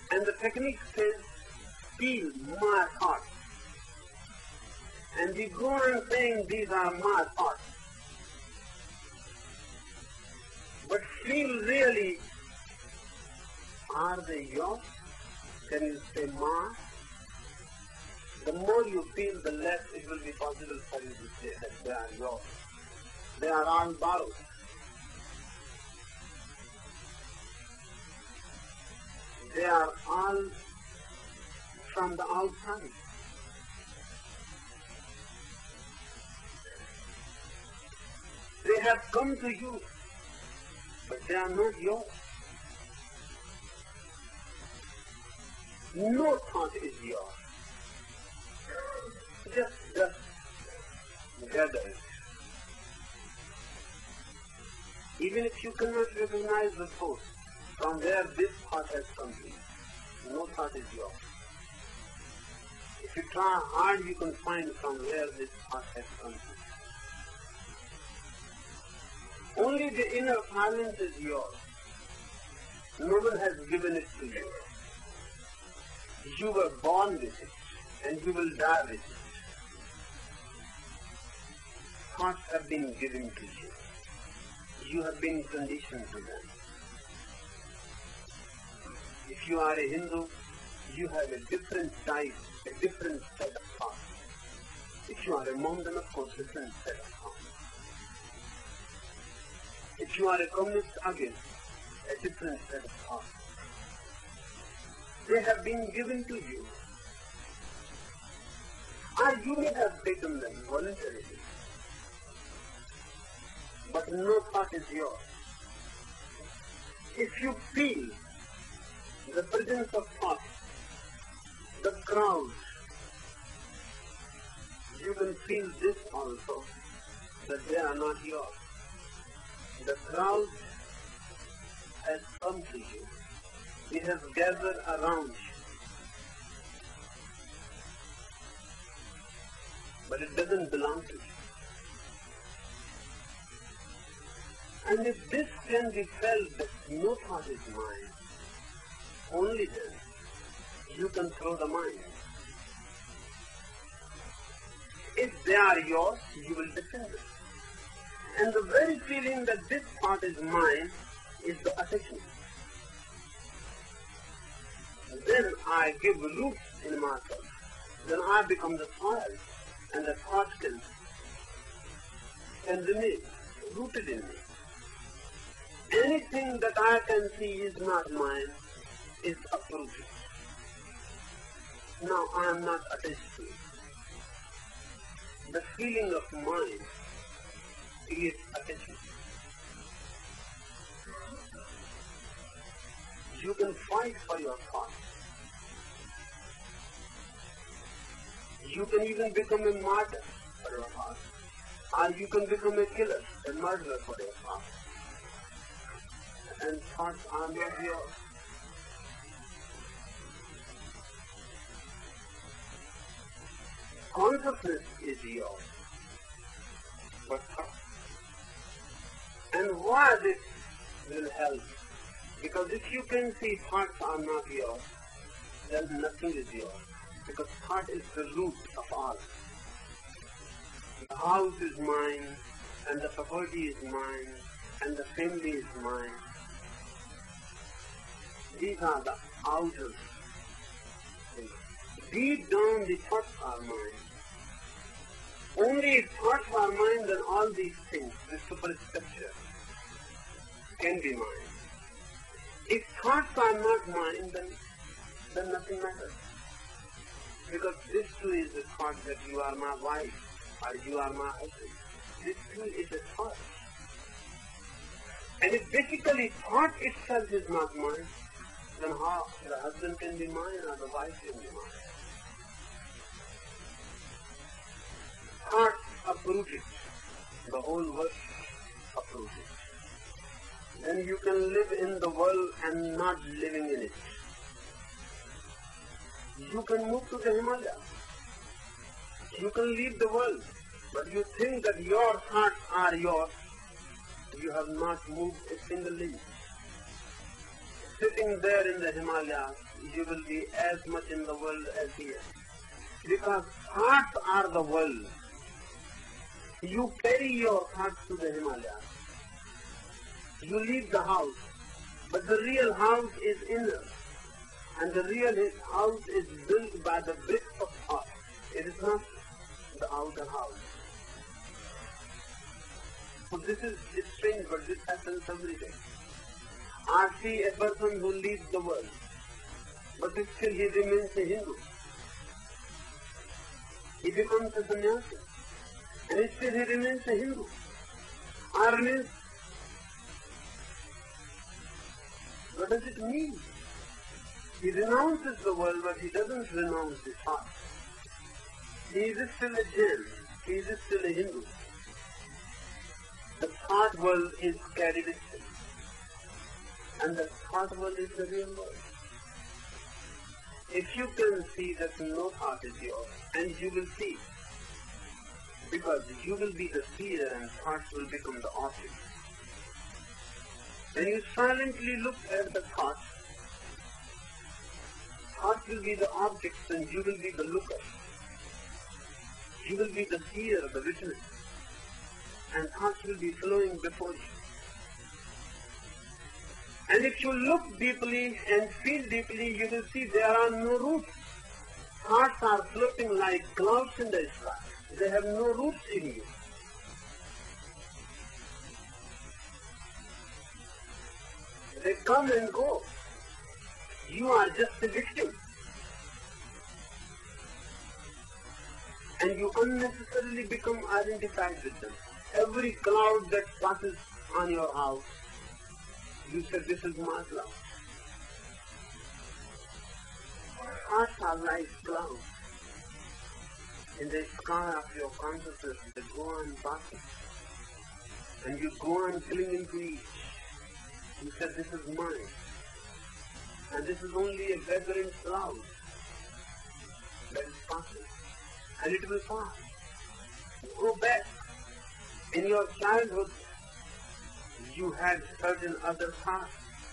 And the technique says, feel my thoughts. And you go on saying, these are my thoughts. But feel really, are they yours? Can you say ma? The more you feel, the less it will be possible for you to say that they are yours. They are all borrowed. They are all from the outside. They have come to you, but they are not yours. No thought is yours. Just gather it. Even if you cannot recognize the source from where this thought has come to you, no thought is yours. If you try hard, you can find from where this thought has come to you. Only the inner silence is yours. No one has given it to you. You were born with it, and you will die with it. Thoughts have been given to you. You have been conditioned to them. If you are a Hindu, you have a different type, a different set of thoughts. If you are a monk, then of course, different set of thoughts. If you are a communist, again, a different set of thoughts. They have been given to you. Or you may have taken them voluntarily. But no thought is yours. If you feel the presence of thought, the crowd, you can feel this also, that they are not yours. The crowd has come to you. It has gathered around you. But it doesn't belong to you. And if this can be felt that no thought is mine, only then you can throw the mind. If they are yours, you will defend them. And the very feeling that this thought is mine is the attachment. Then I give roots in myself. Then I become the soil, and the thought can remain rooted in me. Anything that I can see is not mine is uprooted. Now I am not attached to it. The feeling of mind is attachment. You can fight for your thoughts. You can even become a martyr for your thoughts. Or you can become a killer, a murderer for your thoughts. And thoughts are not yours. Consciousness is yours. But thoughts. And why this will help? Because if you can see thoughts are not yours, then nothing is yours. Because thought is the root of all. The house is mine, and the property is mine, and the family is mine. These are the outer things. Deep down, the thoughts are mine. Only if thoughts are mine, then all these things, the superstructure, can be mine. If thoughts are not mine, then nothing matters. Because this too is a thought that you are my wife, or you are my husband. This too is a thought. And if basically thought itself is not mine, then how the husband can be mine or the wife can be mine? Thought uprooted, the whole world uprooted. Then you can live in the world and not living in it. You can move to the Himalayas. You can leave the world. But you think that your thoughts are yours. You have not moved a single inch. Sitting there in the Himalayas, you will be as much in the world as he is. Because thoughts are the world. You carry your thoughts to the Himalayas. You leave the house, but the real house is inner. And the real house is built by the bricks of thought. It is not the outer house. So this is strange, but this happens every day. I see a person who leaves the world, but still he remains a Hindu. He becomes a sannyasi, and still he remains a Hindu. Or remains. What does it mean? He renounces the world, but he doesn't renounce his heart. He is still a Jain. He is still a Hindu. The thought world is carried with him. And the thought world is the real world. If you can see that no thought is yours, and you will see, because you will be the seer and thoughts will become the object. When you silently look at the thoughts will be the objects and you will be the looker. You will be the seer, the witness. And thoughts will be flowing before you. And if you look deeply and feel deeply, you will see there are no roots. Thoughts are floating like clouds in the sky. They have no roots in you. They come and go. You are just a victim. And you unnecessarily become identified with them. Every cloud that passes on your house, you say, this is my cloud. Thoughts are like clouds. In the sky of your consciousness, they go on passing. And you go on clinging to each. You say, this is mine. And this is only a vagrant cloud that is passing. And it will pass. Go back. In your childhood, you had certain other thoughts.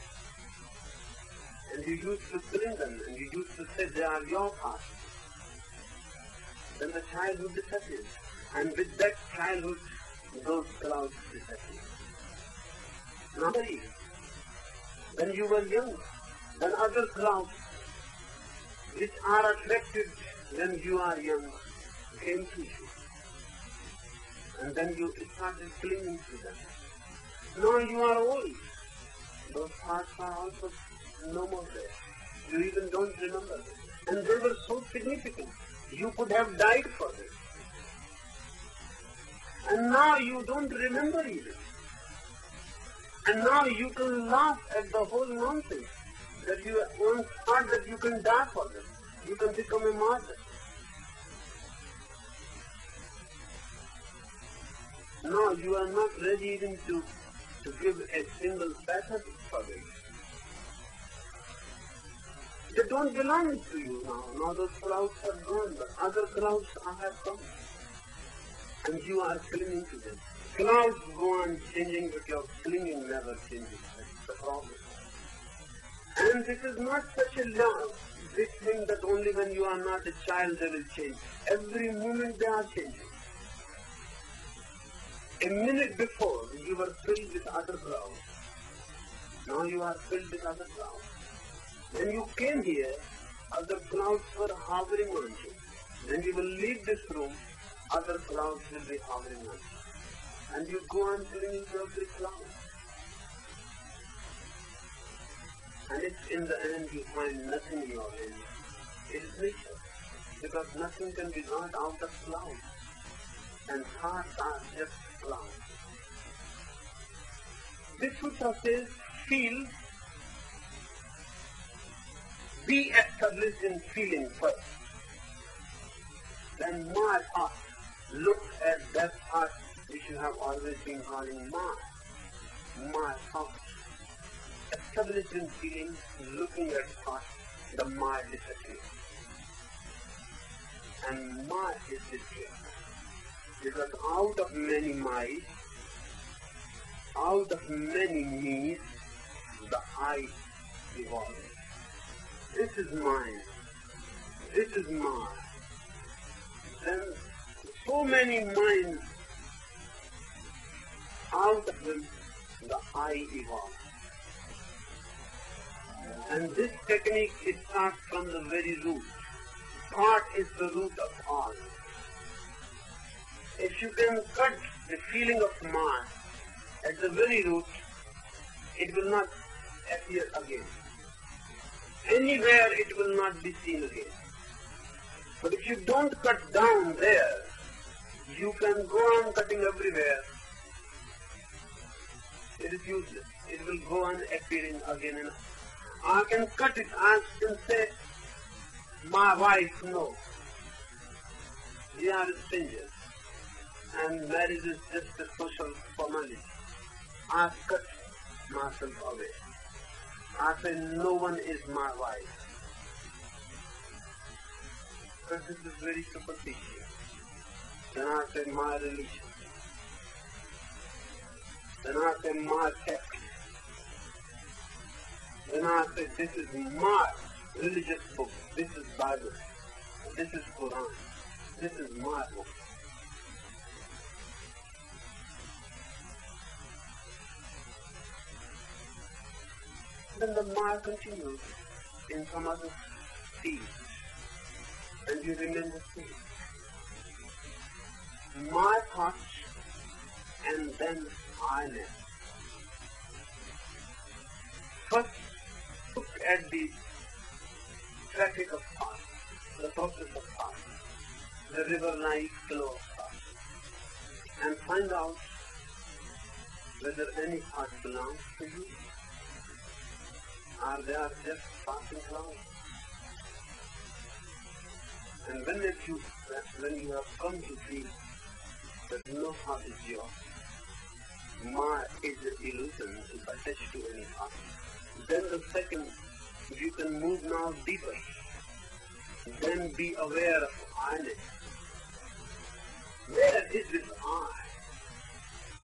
And you used to cling them, and you used to say they are your thoughts. Then the childhood disappears. And with that childhood, those clouds disappear. Now, when you were young, then other clouds, which are attracted when you are young, came to you. And then you started clinging to them. Now you are old. Those thoughts are also no more there. You even don't remember them. And they were so significant. You could have died for them. And now you don't remember even. And now you can laugh at the whole nonsense that you once thought that you can die for them. You can become a martyr. No, you are not ready even to give a single pathetic for it. They don't belong to you now. Now those clouds are gone, but other clouds have come. And you are clinging to them. Clouds go on changing, but your clinging never changes. That's the problem. And this is not such a big thing that only when you are not a child they will change. Every moment they are changing. A minute before, you were filled with other clouds. Now you are filled with other clouds. When you came here, other clouds were hovering on you. When you will leave this room, other clouds will be hovering on you. And you go on clinging to every cloud. And if in the end you find nothing in your hand, it is nature. Because nothing can be got out of clouds. And thoughts are just clouds. This sutra says, feel, be established in feeling first. Then my thought, look at that thought which you have always been calling my thought. Established in feeling, looking at thought, the my disappears. And my is disappearing. Because out of many mice, out of many me's, the I evolves. this is mine, this is mine, then so many minds, out of them the I evolves. And this technique is starts from the very root. Thought is the root of all. If you can cut the feeling of mass at the very root, it will not appear again. Anywhere it will not be seen again. But if you don't cut down there, you can go on cutting everywhere. It is useless. It will go on appearing again and I can cut it. I can say, my wife, no. We are strangers. And marriage is just a social formality. I cut myself away. I say, no one is my wife. Because this is very superficial. Then I say, my religion. Then I say, my sect. Then I say, this is my religious book. This is Bible. This is Quran. This is my book. Then the Maya continues in some other field. And you remain the same. My thoughts and then I-ness. First, look at the traffic of thought, the process of thought, the river-like flow of thought, and find out whether any thought belongs to you or they are just passing clouds. And when you have come to see that no thought is yours, Maya is an illusion to attach to any thought, then the second, you can move now deeper. Then be aware of I-ness. Where is this I?